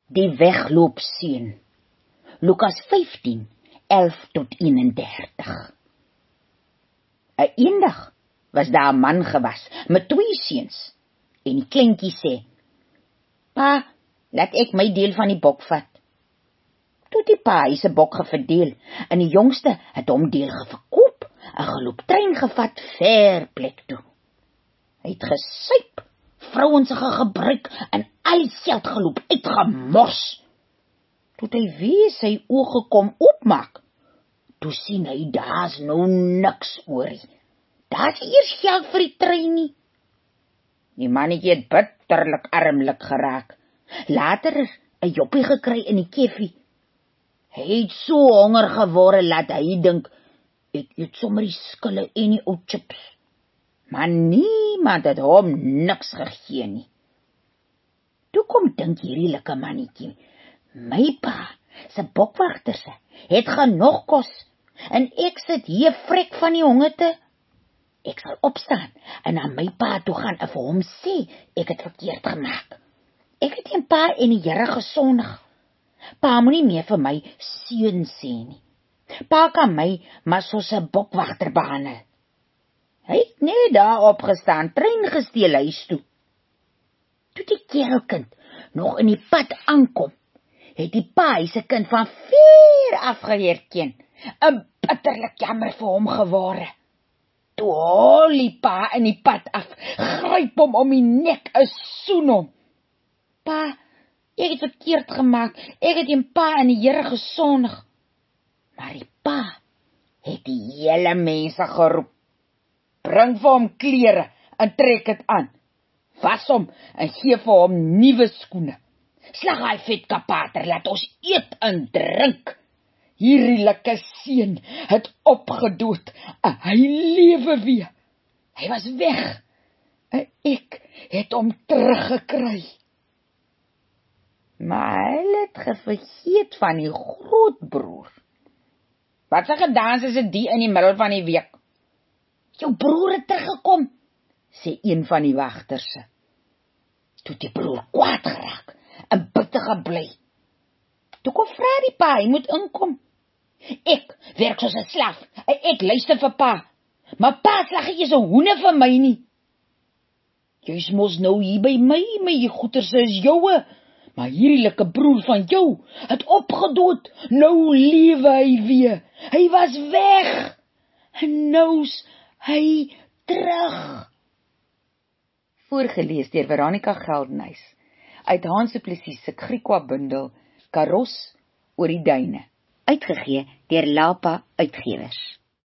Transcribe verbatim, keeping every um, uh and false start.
Die wegloopseun. Lukas vyftien, elf tot eenendertig. 'n Eendag was daar 'n man gewas met twee seuns, en die kleintjie sê: "Pa, laat ek my deel van die bok vat." Toe die pa hy se bok geverdeel, en die jongste het hom deel geverkoop, en geloop trein gevat ver plek toe. Hy het gesuip, vrouens gebruik, en al die geld geloop, uitgemors. Toe hy weer sy oë kom oopmaak, toe sien hy, daar's nou niks oorie. Daar's eers geld vir die trein nie. Die mannetjie het bitterlik armlik geraak. Later is 'n joppie gekry in die keffie. Hy het so honger geword, laat hy dink, ek eet sommer die skille en die ou chips. Maar niemand het hom niks gegee nie. Toe kom dink hierdie likke mannetjie, my pa, se bokwagterse, het genoeg kos, en ek sit hier vrek van die hongerte. Ek sal opstaan, en na my pa toe gaan, en vir hom sê, ek het verkeerd gemaak. Ek het teen pa en die Here gesondig. Pa moet nie meer vir my seun sê nie. Pa kan my maar soos 'n bokwagter behandel. Hy het net daar opgestaan, trein gesteel huis toe. Toe die kerelkind nog in die pad aankom, het die pa hy se kind van ver af geherken, en bitterlik jammer vir hom gewore. Toe hol die pa in die pad af, gryp hom om die nek en soen hom. Pa, ek het verkeerd gemaak, ek het teen pa en die Here gesondig. Maar die pa het die hele mense geroep. Bring vir hom klere en trek dit aan. Was hom en gee vir hom nuwe skoene. Slag hy vet kapater, laat ons eet en drink. Hierdie lekker seun het opgedood, en hy lewe weer. Hy was weg, en ek het hom teruggekry. Maar hy het gevergeet van die grootbroer. Wat se gedans is dit die in die middel van die week? Jou broer het teruggekom, sê een van die wagterse. Toe die broer kwaad geraak, en bitter gebly. Toe kom vra die pa, hy moet inkom. Ek werk soos 'n slaaf, en ek luister vir pa, maar pa slag nie eens 'n hoene vir my nie. Jy's mos nou hier by my, my goederse is joue, maar hierdie lekke broer van jou het opgedood, nou lewe hy weer. Hy was weg, en nou's hy terug. Voorgelees deur Veronica Geldenhuys, uit Hans Du Plessis se Griekwa bundel, Karos oor die duine, uitgegee deur Lapa Uitgewers.